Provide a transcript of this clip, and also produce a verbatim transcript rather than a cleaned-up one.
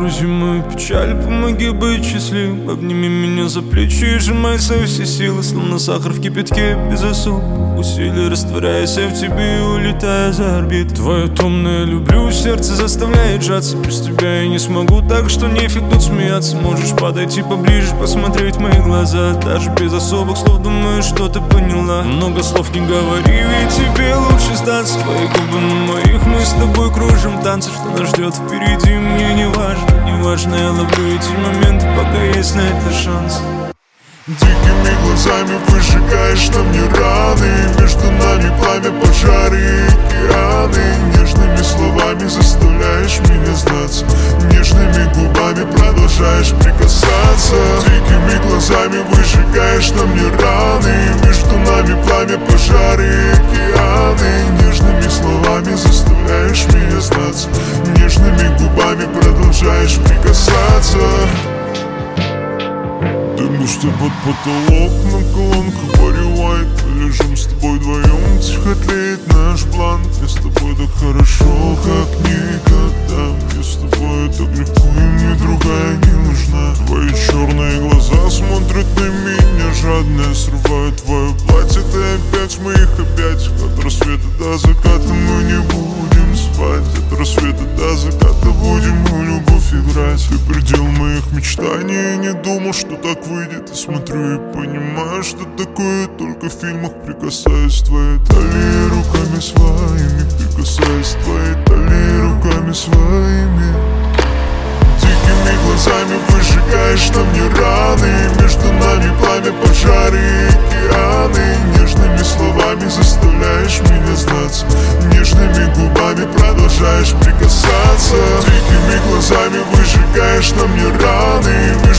погрузи мою печаль, помоги быть счастливым. Обними меня за плечи и сжимай свои все силы, словно сахар в кипятке без особых усилий, растворяясь в тебе и улетая за орбит. Твое томное люблю, сердце заставляет сжаться. Без тебя я не смогу, так что нефиг тут смеяться. Можешь подойти поближе, посмотреть в мои глаза. Даже без особых слов, думаю, что ты поняла. Много слов не говори, ведь тебе лучше сдаться. Твои губы на моих, мы с тобой кружим танцы. Что нас ждет впереди, мне не важно. Не важно, я ловлю эти моменты, пока есть на это шанс. Дикими глазами выжигаешь на мне раны. Между нами пламя, пожары и океаны. Нежными словами заставляешь меня сдаться. Нежными губами продолжаешь прикасаться. Дикими глазами выжигаешь на мне раны. Между нами пламя, пожары и океаны. Нежными словами заставляешь меня сдаться. Нежными губами продолжаешь прикасаться. Дым густой под потолок, на колонках Барри Уайт. Мы лежим с тобой вдвоем, тихо тлеет наш план. Мне с тобой так хорошо, как никогда. Мне с тобой так легко, и мне другая не нужна. Твои черные глаза смотрят на меня жадно. Срывают твое платье, ты опять в моих объятиях. От рассвета до заката мы не будем спать. От рассвета до заката будем мы любовь играть. Ты предел моих мечтаний, я не думал, что так выйдет. И смотрю и понимаю, что такое только в фильмах. Прикасаюсь к твоей талии руками своими. Прикасаюсь к твоей талии руками своими. Дикими глазами выжигаешь на мне раны. Между нами пламя, пожары и океаны. Нежными словами заставляешь меня сдаться. Нежными губами продолжаешь прикасаться. Дикими глазами выжигаешь на мне раны.